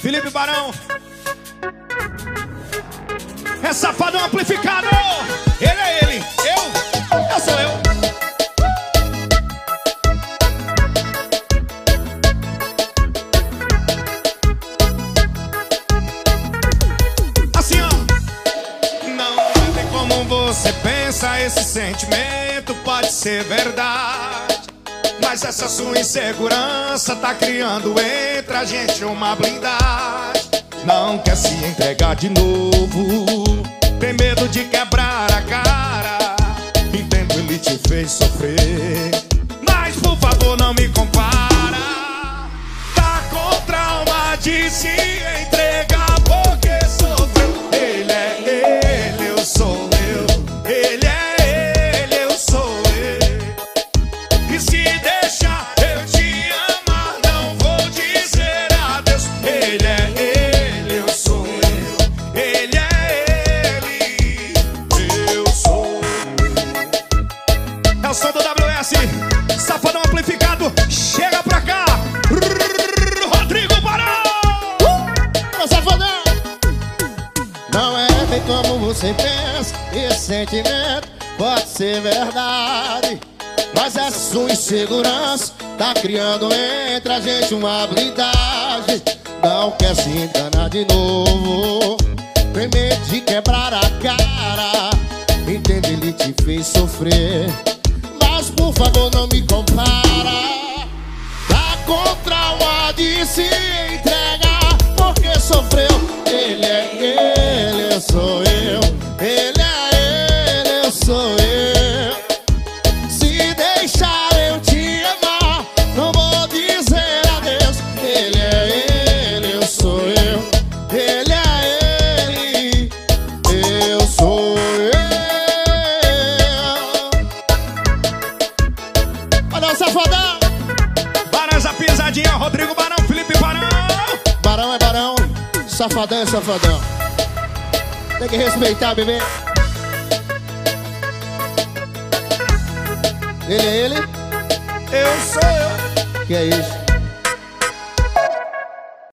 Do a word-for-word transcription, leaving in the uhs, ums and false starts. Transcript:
Felipe Barão. É safadão amplificado. Ele é ele, eu, eu sou eu. Assim, ó. Não é como você pensa, esse sentimento pode ser verdade, mas essa sua insegurança tá criando entre a gente uma blindagem. Não quer se entregar de novo, tem medo de quebrar a cara. Entendo, ele te fez sofrer, mas por favor não me compara. Tá com trauma de se entregar porque sofreu. Ele é ele, eu sou eu. Ele é ele, eu sou eu. E se deixar eu te amar, não vou dizer adeus. Ele é ele, eu sou eu. Ele é ele, eu sou eu. É o som do W S, safadão amplificado. Chega pra cá, Rodrigo Barão. uh! Safadão. Não é bem como você pensa, esse sentimento pode ser verdade, mas essa sua insegurança tá criando entre a gente uma blindagem. Não quer se enganar de novo, tem medo de quebrar a cara. Entende, ele te fez sofrer, mas por favor não me compara. Tá com trauma de se entregar porque sofreu. Ele é ele, eu sou eu. Ele é ele, eu sou eu. Se deixar eu te amar, não vou dizer adeus. Ele é ele, eu sou eu. Ele é ele, eu sou eu. Olha o safadão. Barão, essa pisadinha, Rodrigo Barão, Felipe Barão. Barão é barão, safadão é safadão. Tem que respeitar, bebê. Ele é ele, Eu sou eu. que é isso?